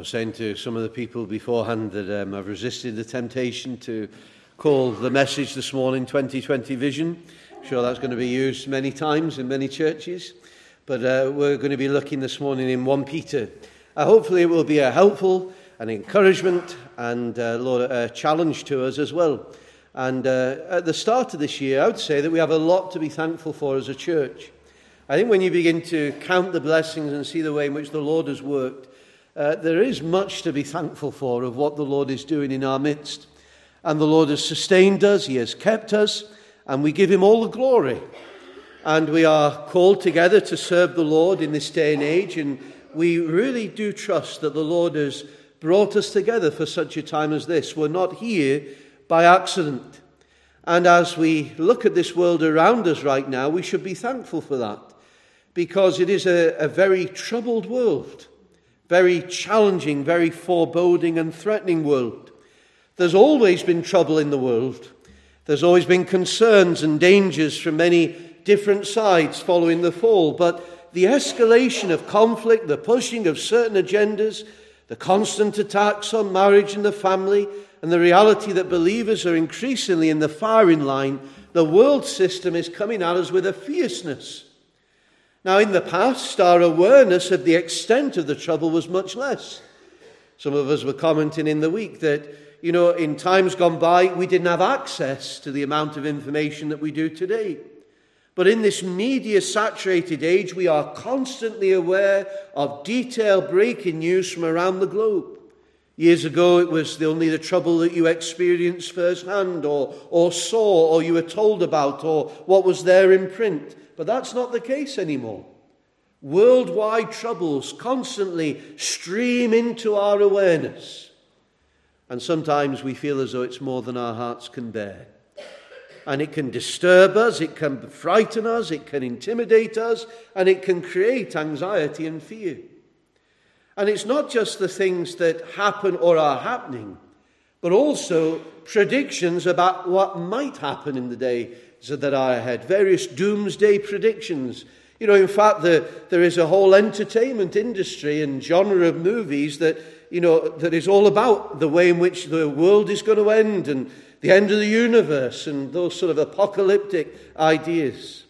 I was saying to some of the people beforehand that I've resisted the temptation to call the message this morning 2020 Vision. I'm sure that's going to be used many times in many churches. But we're going to be looking this morning in 1 Peter. Hopefully it will be a helpful, an encouragement, and Lord, a challenge to us as well. And at the start of this year, I would say that we have a lot to be thankful for as a church. I think when you begin to count the blessings and see the way in which the Lord has worked, there is much to be thankful for of what the Lord is doing in our midst. And the Lord has sustained us, He has kept us, and we give Him all the glory. And we are called together to serve the Lord in this day and age, and we really do trust that the Lord has brought us together for such a time as this. We're not here by accident. And as we look at this world around us right now, we should be thankful for that, because it is a very troubled world, very challenging, very foreboding and threatening world. There's always been trouble in the world. There's always been concerns and dangers from many different sides following the fall. But the escalation of conflict, the pushing of certain agendas, the constant attacks on marriage and the family, and the reality that believers are increasingly in the firing line, the world system is coming at us with a fierceness. Now, in the past, our awareness of the extent of the trouble was much less. Some of us were commenting in the week that, in times gone by, we didn't have access to the amount of information that we do today. But in this media-saturated age, we are constantly aware of detailed breaking news from around the globe. Years ago, it was only the trouble that you experienced firsthand, or saw, or you were told about, or what was there in print. But that's not the case anymore. Worldwide troubles constantly stream into our awareness. And sometimes we feel as though it's more than our hearts can bear. And it can disturb us, it can frighten us, it can intimidate us, and it can create anxiety and fear. And it's not just the things that happen or are happening, but also predictions about what might happen in the days that are ahead. Various doomsday predictions. In fact, there is a whole entertainment industry and genre of movies that is all about the way in which the world is going to end and the end of the universe and those sort of apocalyptic ideas.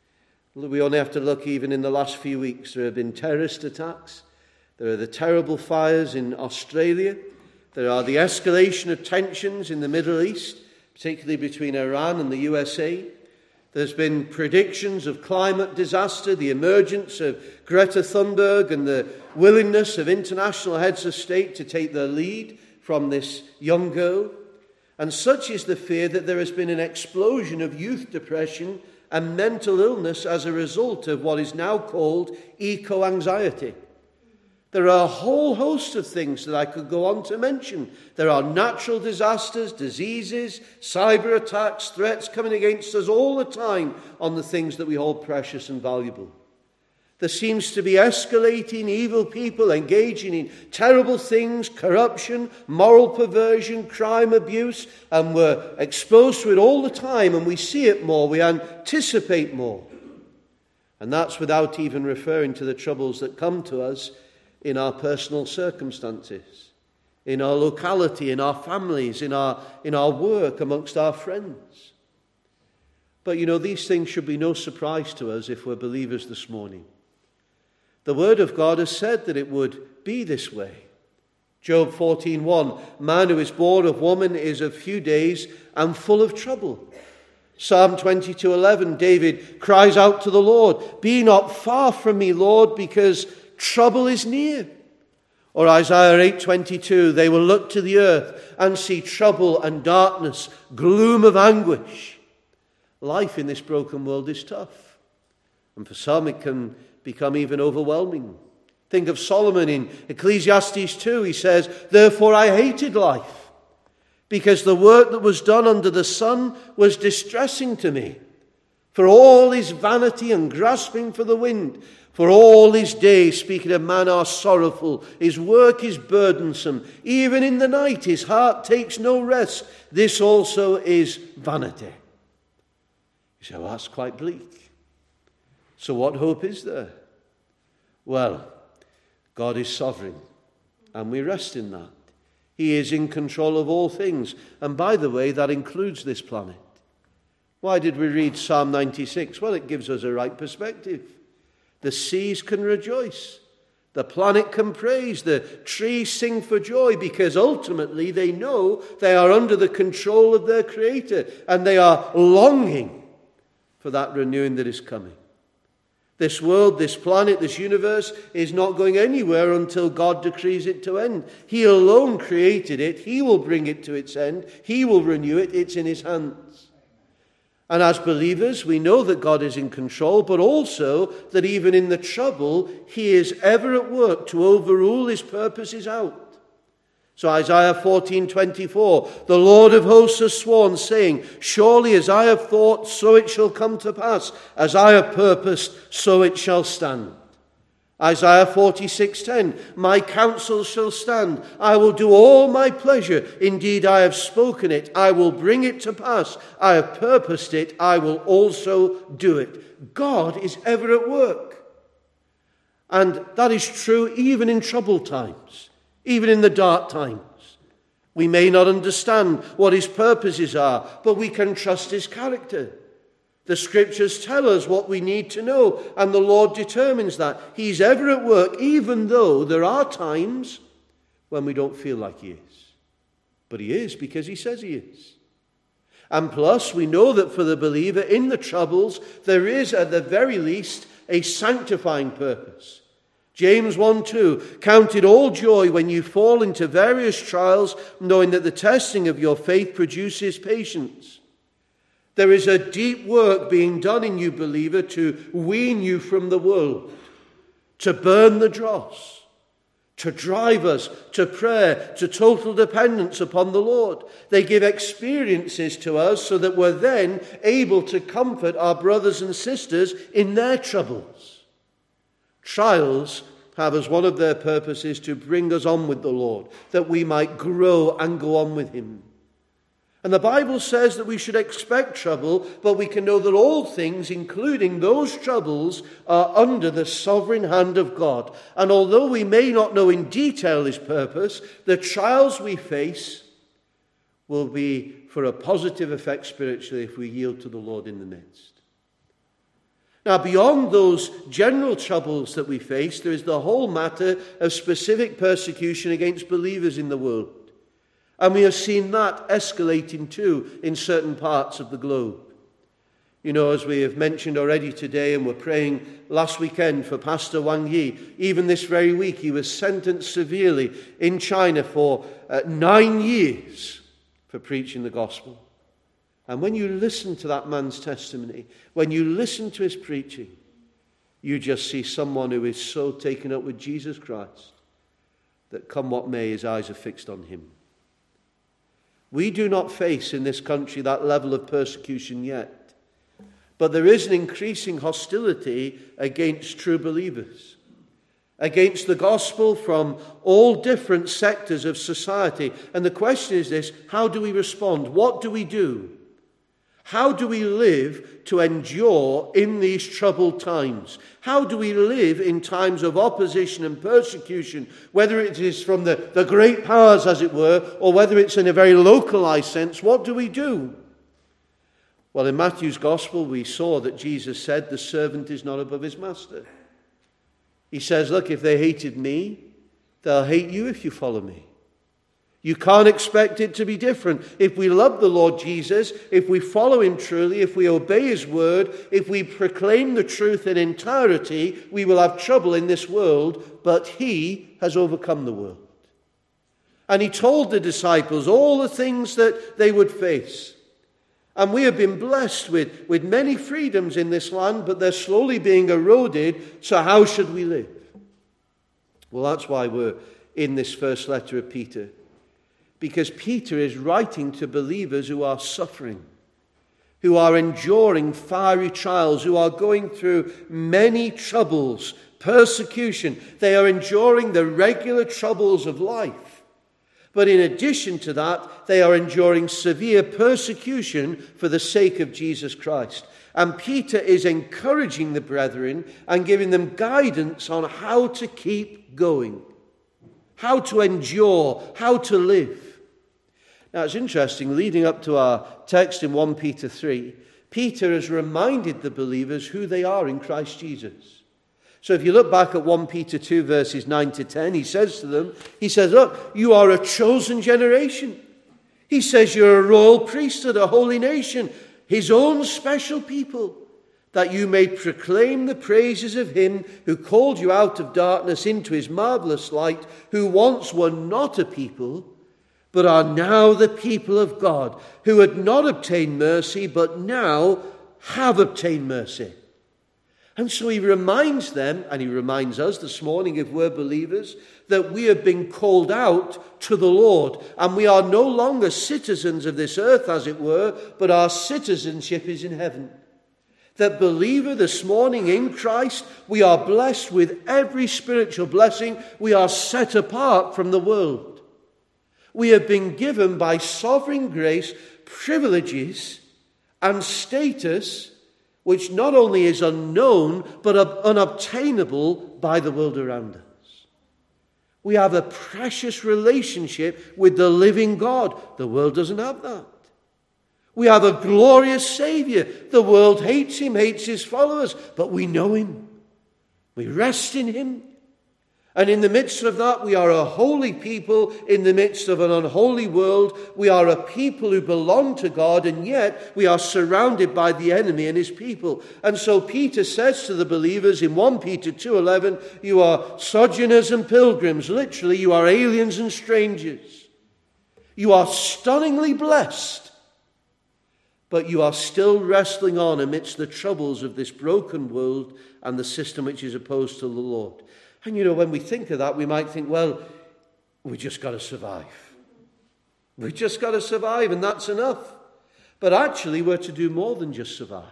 We only have to look even in the last few weeks. There have been terrorist attacks. There are the terrible fires in Australia. There are the escalation of tensions in the Middle East, particularly between Iran and the USA. There's been predictions of climate disaster, the emergence of Greta Thunberg, and the willingness of international heads of state to take the lead from this young girl. And such is the fear that there has been an explosion of youth depression and mental illness as a result of what is now called eco-anxiety. There are a whole host of things that I could go on to mention. There are natural disasters, diseases, cyber attacks, threats coming against us all the time on the things that we hold precious and valuable. There seems to be escalating evil people engaging in terrible things, corruption, moral perversion, crime, abuse, and we're exposed to it all the time, and we see it more, we anticipate more. And that's without even referring to the troubles that come to us in our personal circumstances, in our locality, in our families, in our work, amongst our friends. But these things should be no surprise to us if we're believers this morning. The Word of God has said that it would be this way. Job 14:1, man who is born of woman is of few days and full of trouble. Psalm 22:11, David cries out to the Lord, be not far from me, Lord, because trouble is near. Or Isaiah 8:22, they will look to the earth and see trouble and darkness, gloom of anguish. Life in this broken world is tough. And for some it can become even overwhelming. Think of Solomon in Ecclesiastes 2. He says, therefore I hated life, because the work that was done under the sun was distressing to me. For all his vanity and grasping for the wind, for all his days, speaking of man, are sorrowful. His work is burdensome. Even in the night his heart takes no rest. This also is vanity. You say, well, that's quite bleak. So what hope is there? Well, God is sovereign. And we rest in that. He is in control of all things. And by the way, that includes this planet. Why did we read Psalm 96? Well, it gives us a right perspective. The seas can rejoice. The planet can praise. The trees sing for joy because ultimately they know they are under the control of their Creator and they are longing for that renewing that is coming. This world, this planet, this universe is not going anywhere until God decrees it to end. He alone created it. He will bring it to its end. He will renew it. It's in his hands. And as believers, we know that God is in control, but also that even in the trouble, he is ever at work to overrule his purposes out. So Isaiah 14:24, the Lord of hosts has sworn, saying, surely as I have thought, so it shall come to pass. As I have purposed, so it shall stand. Isaiah 46:10, my counsel shall stand. I will do all my pleasure. Indeed, I have spoken it. I will bring it to pass. I have purposed it. I will also do it. God is ever at work. And that is true even in troubled times. Even in the dark times. We may not understand what his purposes are, but we can trust his character. The scriptures tell us what we need to know, and the Lord determines that. He's ever at work, even though there are times when we don't feel like he is. But he is because he says he is. And plus, we know that for the believer in the troubles, there is at the very least a sanctifying purpose. James 1:2, count it all joy when you fall into various trials, knowing that the testing of your faith produces patience. There is a deep work being done in you, believer, to wean you from the world, to burn the dross, to drive us to prayer, to total dependence upon the Lord. They give experiences to us so that we're then able to comfort our brothers and sisters in their troubles. Trials have as one of their purposes to bring us on with the Lord, that we might grow and go on with him. And the Bible says that we should expect trouble, but we can know that all things, including those troubles, are under the sovereign hand of God. And although we may not know in detail his purpose, the trials we face will be for a positive effect spiritually if we yield to the Lord in the midst. Now, beyond those general troubles that we face, there is the whole matter of specific persecution against believers in the world. And we have seen that escalating too in certain parts of the globe. You know, as we have mentioned already today, and we're praying last weekend for Pastor Wang Yi, even this very week he was sentenced severely in China for 9 years for preaching the gospel. And when you listen to that man's testimony, when you listen to his preaching, you just see someone who is so taken up with Jesus Christ that come what may, his eyes are fixed on him. We do not face in this country that level of persecution yet, but there is an increasing hostility against true believers, against the gospel from all different sectors of society. And the question is this: how do we respond? What do we do? How do we live to endure in these troubled times? How do we live in times of opposition and persecution, whether it is from the great powers, as it were, or whether it's in a very localized sense? What do we do? Well, in Matthew's gospel, we saw that Jesus said the servant is not above his master. He says, look, if they hated me, they'll hate you if you follow me. You can't expect it to be different. If we love the Lord Jesus, if we follow him truly, if we obey his word, if we proclaim the truth in entirety, we will have trouble in this world, but he has overcome the world. And he told the disciples all the things that they would face. And we have been blessed with many freedoms in this land, but they're slowly being eroded, so how should we live? Well, that's why we're in this first letter of Peter. Because Peter is writing to believers who are suffering, who are enduring fiery trials, who are going through many troubles, persecution. They are enduring the regular troubles of life. But in addition to that, they are enduring severe persecution for the sake of Jesus Christ. And Peter is encouraging the brethren and giving them guidance on how to keep going. how to endure, how to live. Now it's interesting, leading up to our text in 1 Peter 3, Peter has reminded the believers who they are in Christ Jesus. So if you look back at 1 Peter 2 verses 9 to 10, he says to them, look, you are a chosen generation. He says you're a royal priesthood, a holy nation, his own special people, that you may proclaim the praises of him who called you out of darkness into his marvelous light, who once were not a people, but are now the people of God, who had not obtained mercy, but now have obtained mercy. And so he reminds them, and he reminds us this morning, if we're believers, that we have been called out to the Lord, and we are no longer citizens of this earth, as it were, but our citizenship is in heaven. That believer, this morning in Christ, we are blessed with every spiritual blessing. We are set apart from the world. We have been given by sovereign grace privileges and status which not only is unknown but unobtainable by the world around us. We have a precious relationship with the living God. The world doesn't have that. We have a glorious Savior. The world hates him, hates his followers, but we know him. We rest in him. And in the midst of that, we are a holy people in the midst of an unholy world. We are a people who belong to God, and yet we are surrounded by the enemy and his people. And so Peter says to the believers in 1 Peter 2:11, you are sojourners and pilgrims. Literally, you are aliens and strangers. You are stunningly blessed, but you are still wrestling on amidst the troubles of this broken world and the system which is opposed to the Lord. And when we think of that, we might think, well, we just got to survive. We just got to survive, and that's enough. But actually, we're to do more than just survive.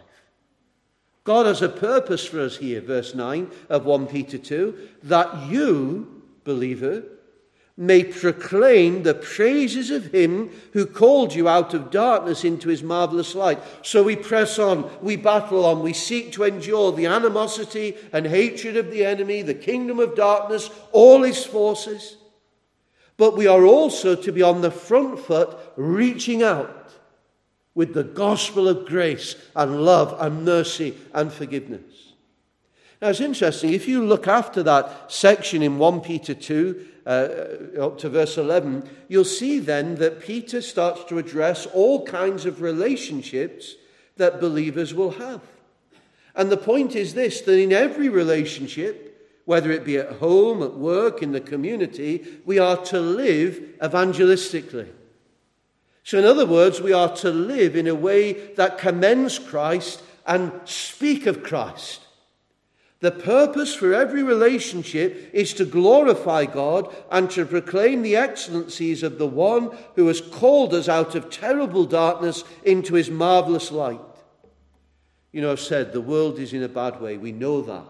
God has a purpose for us here, verse 9 of 1 Peter 2, that you, believer, may proclaim the praises of him who called you out of darkness into his marvelous light. So we press on, we battle on, we seek to endure the animosity and hatred of the enemy, the kingdom of darkness, all his forces. But we are also to be on the front foot, reaching out with the gospel of grace and love and mercy and forgiveness. Now it's interesting, if you look after that section in 1 Peter 2, up to verse 11, you'll see then that Peter starts to address all kinds of relationships that believers will have. And the point is this, that in every relationship, whether it be at home, at work, in the community, we are to live evangelistically. So in other words, we are to live in a way that commends Christ and speak of Christ. The purpose for every relationship is to glorify God and to proclaim the excellencies of the one who has called us out of terrible darkness into his marvelous light. I've said the world is in a bad way. We know that.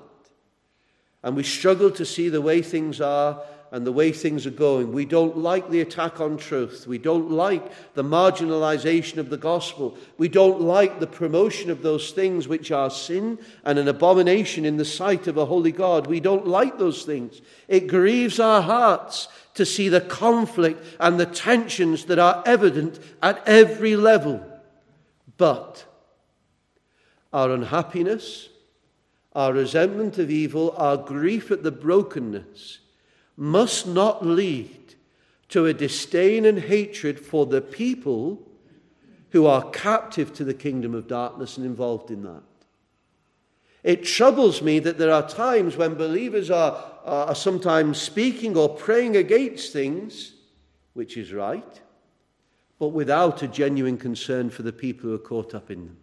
And we struggle to see the way things are and the way things are going. We don't like the attack on truth. We don't like the marginalization of the gospel. We don't like the promotion of those things which are sin and an abomination in the sight of a holy God. We don't like those things. It grieves our hearts to see the conflict and the tensions that are evident at every level. But our unhappiness, our resentment of evil, our grief at the brokenness must not lead to a disdain and hatred for the people who are captive to the kingdom of darkness and involved in that. It troubles me that there are times when believers are sometimes speaking or praying against things, which is right, but without a genuine concern for the people who are caught up in them.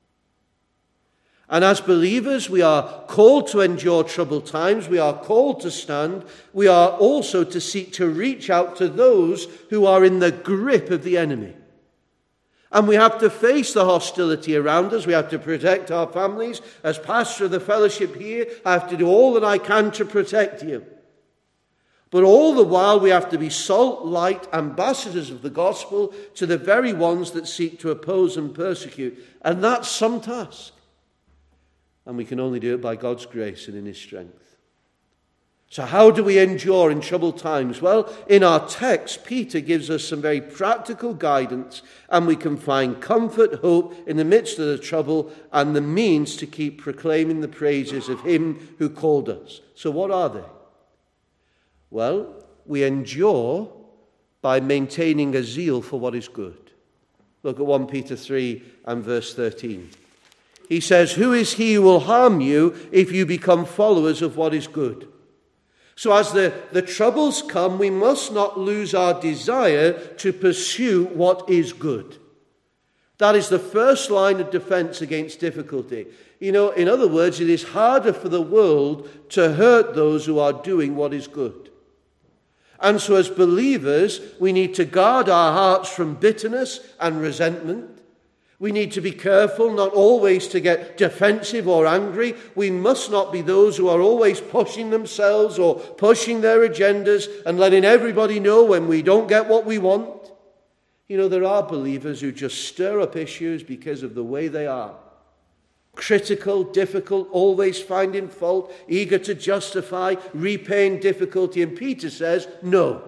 And as believers, we are called to endure troubled times. We are called to stand. We are also to seek to reach out to those who are in the grip of the enemy. And we have to face the hostility around us. We have to protect our families. As pastor of the fellowship here, I have to do all that I can to protect you. But all the while, we have to be salt, light, ambassadors of the gospel to the very ones that seek to oppose and persecute. And that's some task. And we can only do it by God's grace and in his strength. So how do we endure in troubled times? Well, in our text, Peter gives us some very practical guidance, and we can find comfort, hope in the midst of the trouble, and the means to keep proclaiming the praises of him who called us. So what are they? Well, we endure by maintaining a zeal for what is good. Look at 1 Peter 3 and verse 13. He says, "Who is he who will harm you if you become followers of what is good?" So as the troubles come, we must not lose our desire to pursue what is good. That is the first line of defense against difficulty. In other words, it is harder for the world to hurt those who are doing what is good. And so as believers, we need to guard our hearts from bitterness and resentment. We need to be careful not always to get defensive or angry. We must not be those who are always pushing themselves or pushing their agendas and letting everybody know when we don't get what we want. There are believers who just stir up issues because of the way they are. Critical, difficult, always finding fault, eager to justify, repaying difficulty. And Peter says, no.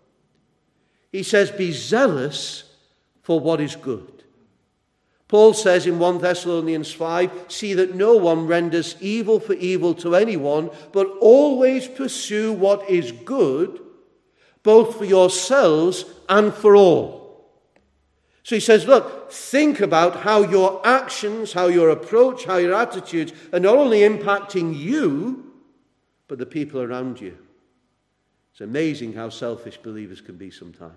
He says, be zealous for what is good. Paul says in 1 Thessalonians 5, see that no one renders evil for evil to anyone, but always pursue what is good, both for yourselves and for all. So he says, look, think about how your actions, how your approach, how your attitudes are not only impacting you, but the people around you. It's amazing how selfish believers can be sometimes.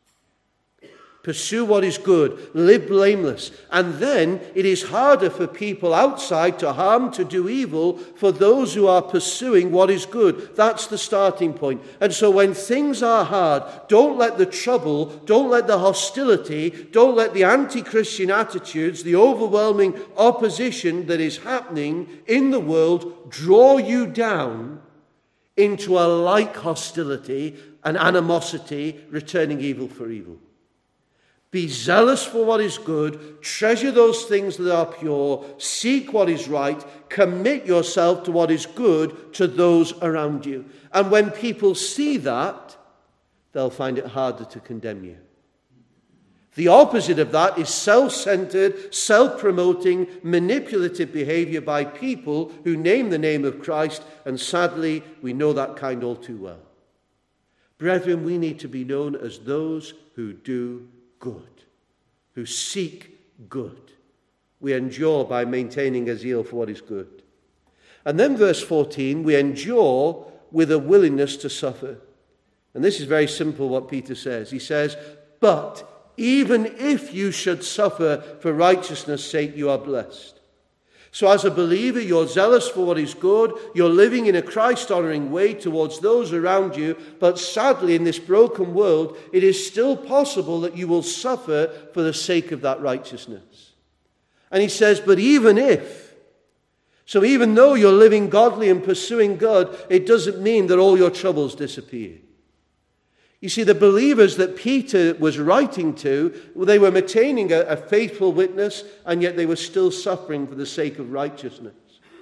Pursue what is good, live blameless, and then it is harder for people outside to harm, to do evil, for those who are pursuing what is good. That's the starting point. And so when things are hard, don't let the trouble, don't let the hostility, don't let the anti-Christian attitudes, the overwhelming opposition that is happening in the world draw you down into a like hostility and animosity, returning evil for evil. Be zealous for what is good, treasure those things that are pure, seek what is right, commit yourself to what is good to those around you. And when people see that, they'll find it harder to condemn you. The opposite of that is self-centered, self-promoting, manipulative behavior by people who name the name of Christ, and sadly, we know that kind all too well. Brethren, we need to be known as those who do good, who seek good. We endure by maintaining a zeal for what is good. And then verse 14, we endure with a willingness to suffer. And this is very simple what Peter says. He says, but even if you should suffer for righteousness' sake, you are blessed. So as a believer, you're zealous for what is good. You're living in a Christ-honoring way towards those around you. But sadly, in this broken world, it is still possible that you will suffer for the sake of that righteousness. And he says, but even if. So even though you're living godly and pursuing God, it doesn't mean that all your troubles disappear. You see, the believers that Peter was writing to, they were maintaining a faithful witness, and yet they were still suffering for the sake of righteousness.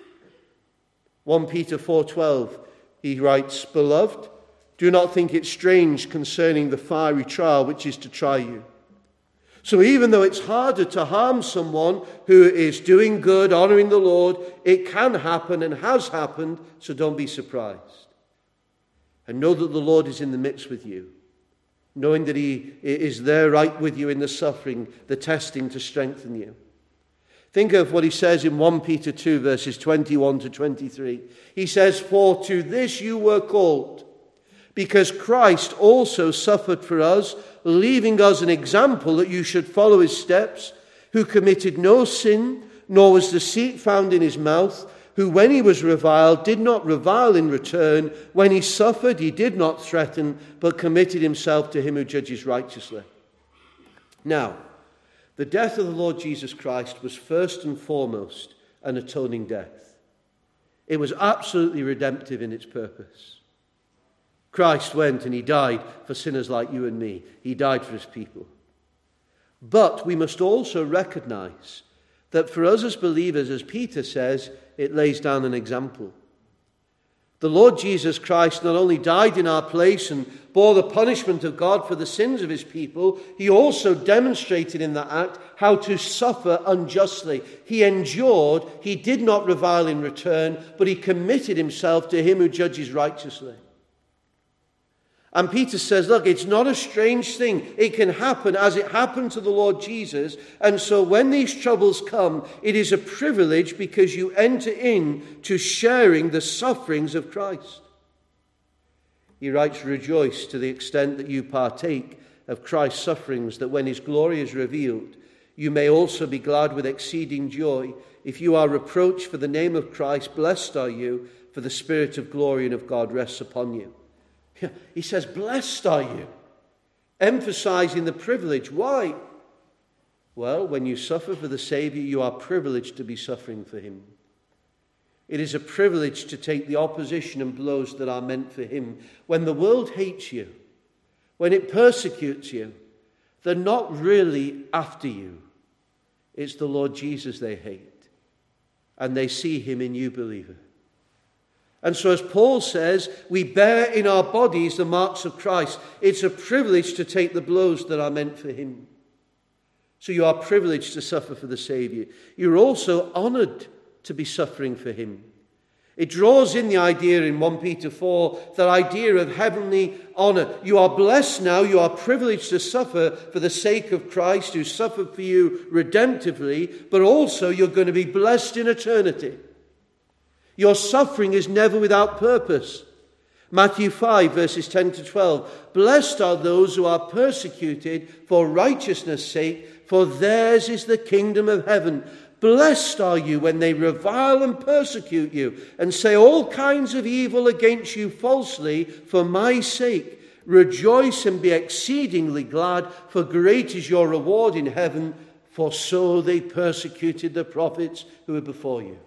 1 Peter 4:12, he writes, beloved, do not think it strange concerning the fiery trial which is to try you. So even though it's harder to harm someone who is doing good, honoring the Lord, it can happen and has happened, so don't be surprised. And know that the Lord is in the midst with you, knowing that he is there right with you in the suffering, the testing to strengthen you. Think of what he says in 1 Peter 2, verses 21 to 23. He says, for to this you were called, because Christ also suffered for us, leaving us an example that you should follow his steps, who committed no sin, nor was deceit found in his mouth, who when he was reviled did not revile in return. When he suffered, he did not threaten, but committed himself to him who judges righteously. Now, the death of the Lord Jesus Christ was first and foremost an atoning death. It was absolutely redemptive in its purpose. Christ went and he died for sinners like you and me. He died for his people. But we must also recognize that for us as believers, as Peter says, it lays down an example. The Lord Jesus Christ not only died in our place and bore the punishment of God for the sins of his people, he also demonstrated in that act how to suffer unjustly. He endured, he did not revile in return, but he committed himself to him who judges righteously. And Peter says, look, it's not a strange thing. It can happen as it happened to the Lord Jesus. And so when these troubles come, it is a privilege because you enter into sharing the sufferings of Christ. He writes, rejoice to the extent that you partake of Christ's sufferings, that when his glory is revealed, you may also be glad with exceeding joy. If you are reproached for the name of Christ, blessed are you, for the Spirit of glory and of God rests upon you. He says, blessed are you, emphasizing the privilege. Why? Well, when you suffer for the Savior, you are privileged to be suffering for him. It is a privilege to take the opposition and blows that are meant for him. When the world hates you, when it persecutes you, they're not really after you. It's the Lord Jesus they hate. And they see him in you, believer. And so as Paul says, we bear in our bodies the marks of Christ. It's a privilege to take the blows that are meant for him. So you are privileged to suffer for the Savior. You're also honored to be suffering for him. It draws in the idea in 1 Peter 4, that idea of heavenly honor. You are blessed now, you are privileged to suffer for the sake of Christ who suffered for you redemptively, but also you're going to be blessed in eternity. Your suffering is never without purpose. Matthew 5, verses 10 to 12. Blessed are those who are persecuted for righteousness' sake, for theirs is the kingdom of heaven. Blessed are you when they revile and persecute you and say all kinds of evil against you falsely for my sake. Rejoice and be exceedingly glad, for great is your reward in heaven, for so they persecuted the prophets who were before you.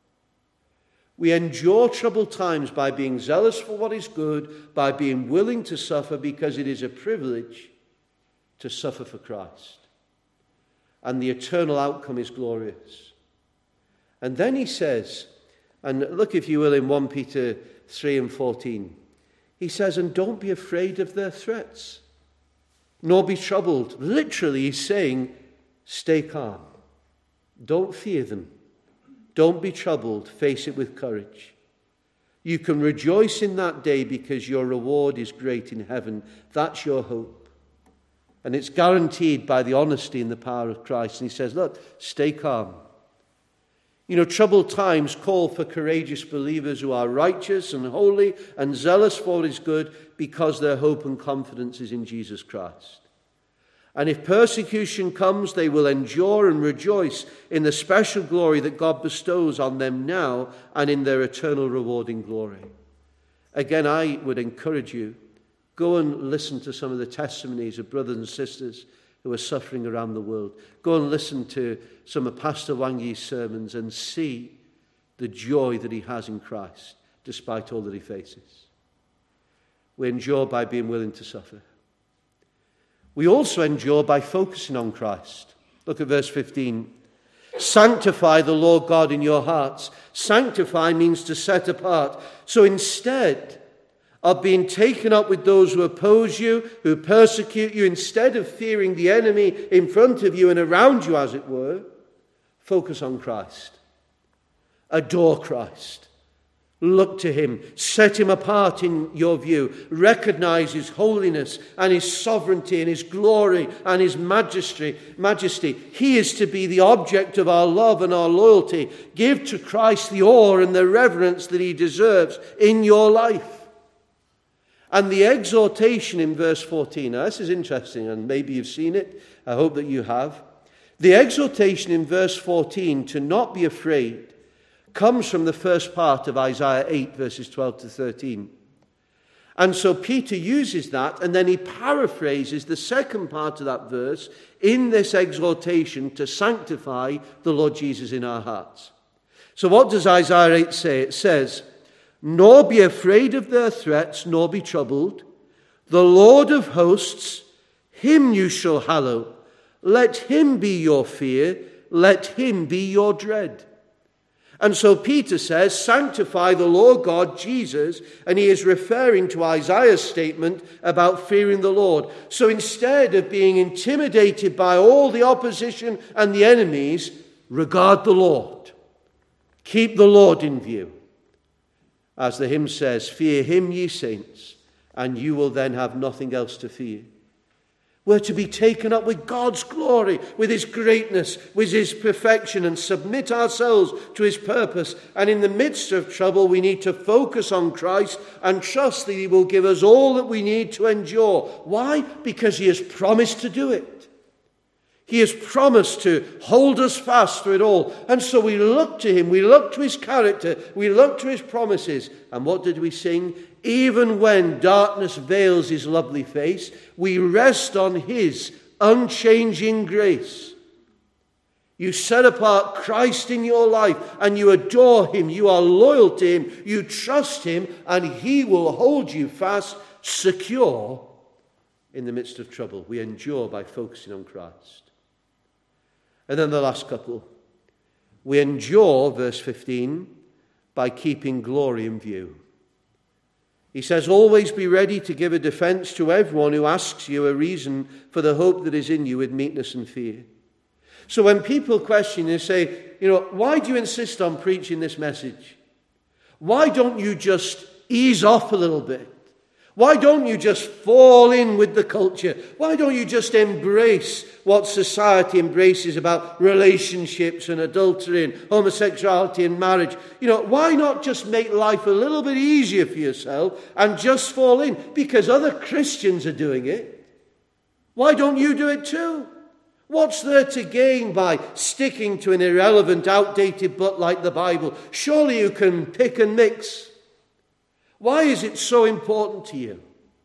We endure troubled times by being zealous for what is good, by being willing to suffer, because it is a privilege to suffer for Christ. And the eternal outcome is glorious. And then he says, and look if you will in 1 Peter 3 and 14, he says, and don't be afraid of their threats, nor be troubled. Literally he's saying, stay calm. Don't fear them. Don't be troubled. Face it with courage. You can rejoice in that day because your reward is great in heaven. That's your hope. And it's guaranteed by the honesty and the power of Christ. And he says, look, stay calm. You know, troubled times call for courageous believers who are righteous and holy and zealous for what is good because their hope and confidence is in Jesus Christ. And if persecution comes, they will endure and rejoice in the special glory that God bestows on them now and in their eternal reward in glory. Again, I would encourage you, go and listen to some of the testimonies of brothers and sisters who are suffering around the world. Go and listen to some of Pastor Wangi's sermons and see the joy that he has in Christ, despite all that he faces. We endure by being willing to suffer. We also endure by focusing on Christ. Look at verse 15. Sanctify the Lord God in your hearts. Sanctify means to set apart. So instead of being taken up with those who oppose you, who persecute you, instead of fearing the enemy in front of you and around you, as it were, focus on Christ. Adore Christ. Look to him. Set him apart in your view. Recognize his holiness and his sovereignty and his glory and his majesty. He is to be the object of our love and our loyalty. Give to Christ the awe and the reverence that he deserves in your life. And the exhortation in verse 14. Now this is interesting, and maybe you've seen it. I hope that you have. The exhortation in verse 14 to not be afraid comes from the first part of Isaiah 8, verses 12 to 13. And so Peter uses that, and then he paraphrases the second part of that verse in this exhortation to sanctify the Lord Jesus in our hearts. So what does Isaiah 8 say? It says, nor be afraid of their threats, nor be troubled. The Lord of hosts, him you shall hallow. Let him be your fear, let him be your dread. And so Peter says, sanctify the Lord God Jesus, and he is referring to Isaiah's statement about fearing the Lord. So instead of being intimidated by all the opposition and the enemies, regard the Lord. Keep the Lord in view. As the hymn says, fear him, ye saints, and you will then have nothing else to fear. We're to be taken up with God's glory, with his greatness, with his perfection, and submit ourselves to his purpose. And in the midst of trouble, we need to focus on Christ and trust that he will give us all that we need to endure. Why? Because he has promised to do it. He has promised to hold us fast through it all. And so we look to him, we look to his character, we look to his promises. And what did we sing? Even when darkness veils his lovely face, we rest on his unchanging grace. You set apart Christ in your life and you adore him, you are loyal to him, you trust him, and he will hold you fast, secure in the midst of trouble. We endure by focusing on Christ. And then the last couple. We endure, verse 15, by keeping glory in view. He says, always be ready to give a defense to everyone who asks you a reason for the hope that is in you with meekness and fear. So when people question and say, why do you insist on preaching this message? Why don't you just ease off a little bit? Why don't you just fall in with the culture? Why don't you just embrace what society embraces about relationships and adultery and homosexuality and marriage? Why not just make life a little bit easier for yourself and just fall in? Because other Christians are doing it. Why don't you do it too? What's there to gain by sticking to an irrelevant, outdated book like the Bible? Surely you can pick and mix. Why is it so important to you?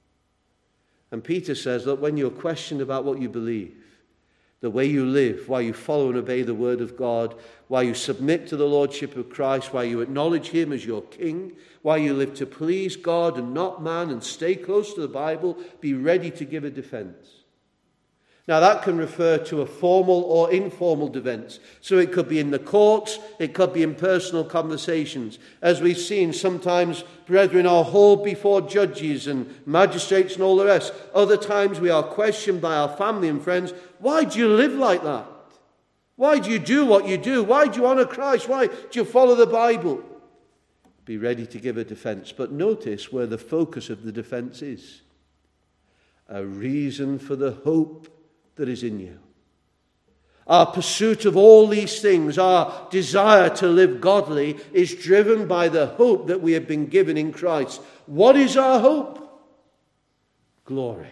And Peter says that when you're questioned about what you believe, the way you live, why you follow and obey the word of God, why you submit to the lordship of Christ, why you acknowledge him as your king, why you live to please God and not man and stay close to the Bible, be ready to give a defense. Now that can refer to a formal or informal defense. So it could be in the courts, it could be in personal conversations. As we've seen, sometimes brethren are hauled before judges and magistrates and all the rest. Other times we are questioned by our family and friends. Why do you live like that? Why do you do what you do? Why do you honor Christ? Why do you follow the Bible? Be ready to give a defense. But notice where the focus of the defense is. A reason for the hope that is in you. Our pursuit of all these things, our desire to live godly, is driven by the hope that we have been given in Christ. What is our hope? Glory.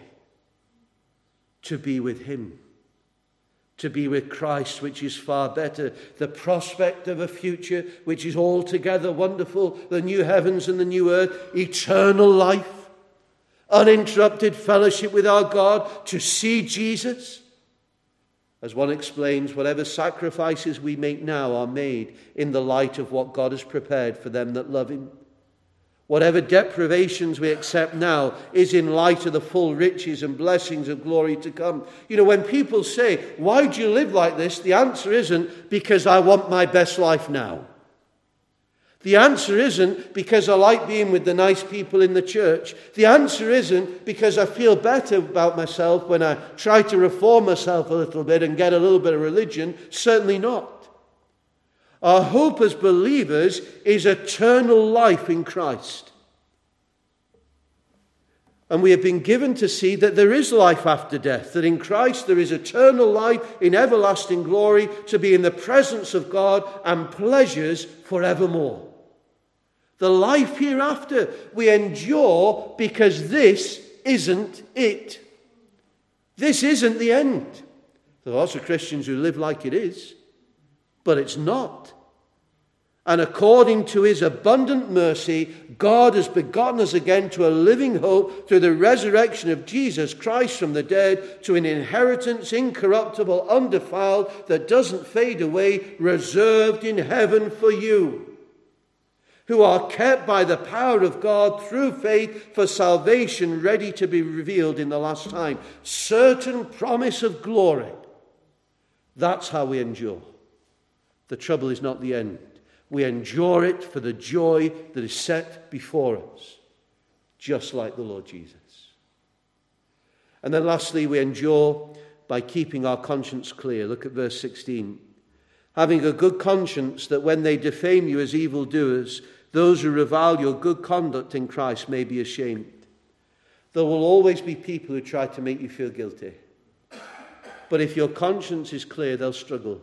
To be with him. To be with Christ, which is far better. The prospect of a future which is altogether wonderful. The new heavens and the new earth. Eternal life. Uninterrupted fellowship with our God, to see Jesus. As one explains, whatever sacrifices we make now are made in the light of what God has prepared for them that love him. Whatever deprivations we accept now is in light of the full riches and blessings of glory to come. When people say, why do you live like this? The answer isn't because I want my best life now. The answer isn't because I like being with the nice people in the church. The answer isn't because I feel better about myself when I try to reform myself a little bit and get a little bit of religion. Certainly not. Our hope as believers is eternal life in Christ. And we have been given to see that there is life after death, that in Christ there is eternal life in everlasting glory, to be in the presence of God and pleasures forevermore. The life hereafter we endure because this isn't it. This isn't the end. There are lots of Christians who live like it is, but it's not. And according to his abundant mercy, God has begotten us again to a living hope through the resurrection of Jesus Christ from the dead, to an inheritance incorruptible, undefiled, that doesn't fade away, reserved in heaven for you, who are kept by the power of God through faith for salvation ready to be revealed in the last time. Certain promise of glory. That's how we endure. The trouble is not the end. We endure it for the joy that is set before us, just like the Lord Jesus. And then lastly, we endure by keeping our conscience clear. Look at verse 16. Having a good conscience, that when they defame you as evildoers, those who revile your good conduct in Christ may be ashamed. There will always be people who try to make you feel guilty. But if your conscience is clear, they'll struggle.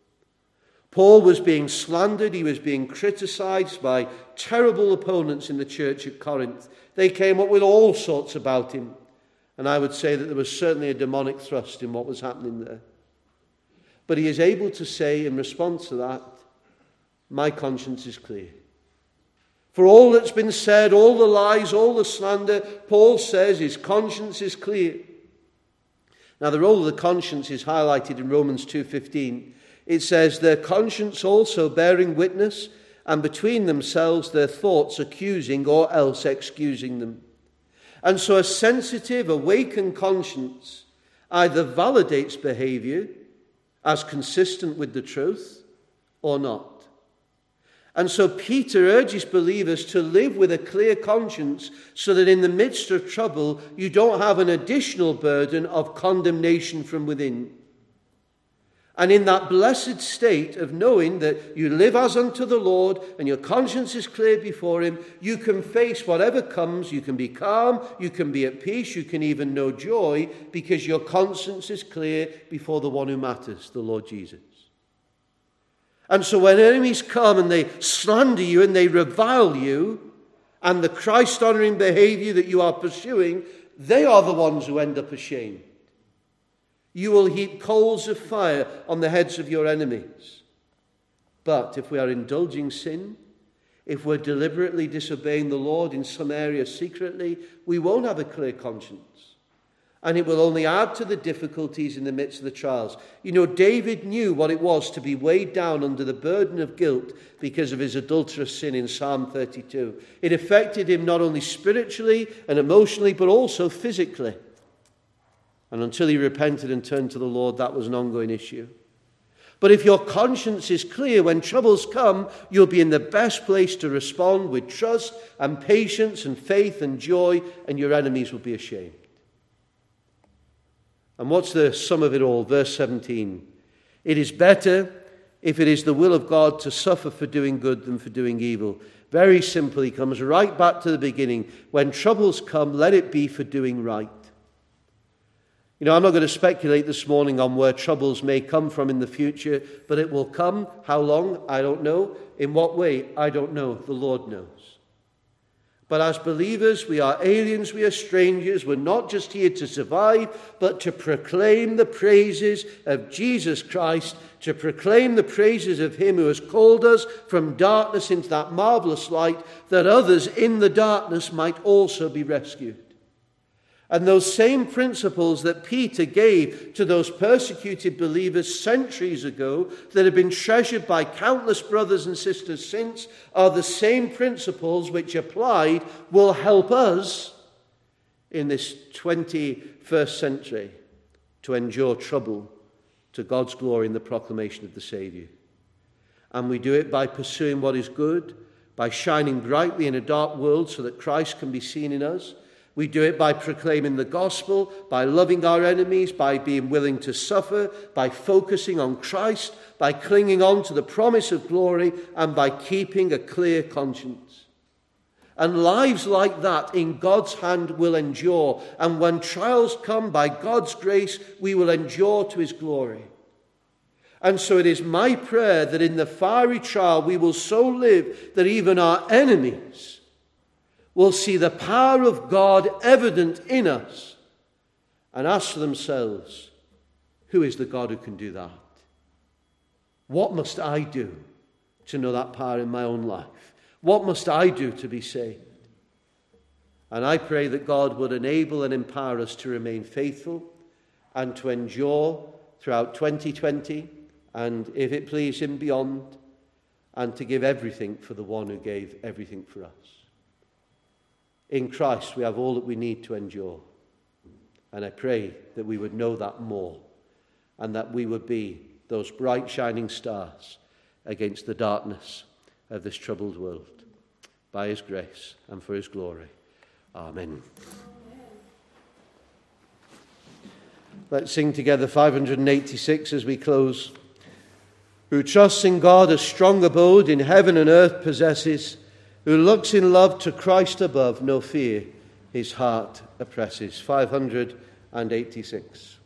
Paul was being slandered. He was being criticized by terrible opponents in the church at Corinth. They came up with all sorts about him. And I would say that there was certainly a demonic thrust in what was happening there. But he is able to say in response to that, my conscience is clear. For all that's been said, all the lies, all the slander, Paul says his conscience is clear. Now the role of the conscience is highlighted in Romans 2:15. It says, their conscience also bearing witness, and between themselves their thoughts accusing or else excusing them. And so a sensitive, awakened conscience either validates behavior as consistent with the truth or not. And so Peter urges believers to live with a clear conscience so that in the midst of trouble, you don't have an additional burden of condemnation from within. And in that blessed state of knowing that you live as unto the Lord and your conscience is clear before him, you can face whatever comes. You can be calm, you can be at peace, you can even know joy because your conscience is clear before the one who matters, the Lord Jesus. And so when enemies come and they slander you and they revile you and the Christ-honoring behavior that you are pursuing, they are the ones who end up ashamed. You will heap coals of fire on the heads of your enemies. But if we are indulging sin, if we're deliberately disobeying the Lord in some area secretly, we won't have a clear conscience. And it will only add to the difficulties in the midst of the trials. You know, David knew what it was to be weighed down under the burden of guilt because of his adulterous sin in Psalm 32. It affected him not only spiritually and emotionally, but also physically. And until he repented and turned to the Lord, that was an ongoing issue. But if your conscience is clear, when troubles come, you'll be in the best place to respond with trust and patience and faith and joy, and your enemies will be ashamed. And what's the sum of it all? Verse 17. It is better, if it is the will of God, to suffer for doing good than for doing evil. Very simply, comes right back to the beginning. When troubles come, let it be for doing right. You know, I'm not going to speculate this morning on where troubles may come from in the future, but it will come. How long? I don't know. In what way? I don't know. The Lord knows. But as believers, we are aliens, we are strangers. We're not just here to survive, but to proclaim the praises of Jesus Christ, to proclaim the praises of him who has called us from darkness into that marvelous light, that others in the darkness might also be rescued. And those same principles that Peter gave to those persecuted believers centuries ago that have been treasured by countless brothers and sisters since are the same principles which applied will help us in this 21st century to endure trouble to God's glory in the proclamation of the Saviour. And we do it by pursuing what is good, by shining brightly in a dark world so that Christ can be seen in us. We do it by proclaiming the gospel, by loving our enemies, by being willing to suffer, by focusing on Christ, by clinging on to the promise of glory, and by keeping a clear conscience. And lives like that in God's hand will endure. And when trials come, by God's grace, we will endure to his glory. And so it is my prayer that in the fiery trial we will so live that even our enemies will see the power of God evident in us and ask themselves, who is the God who can do that? What must I do to know that power in my own life? What must I do to be saved? And I pray that God would enable and empower us to remain faithful and to endure throughout 2020 and, if it please him, beyond, and to give everything for the one who gave everything for us. In Christ, we have all that we need to endure. And I pray that we would know that more and that we would be those bright shining stars against the darkness of this troubled world. By his grace and for his glory. Amen. Let's sing together 586 as we close. Who trusts in God a strong abode in heaven and earth possesses, who looks in love to Christ above, no fear his heart oppresses. 586.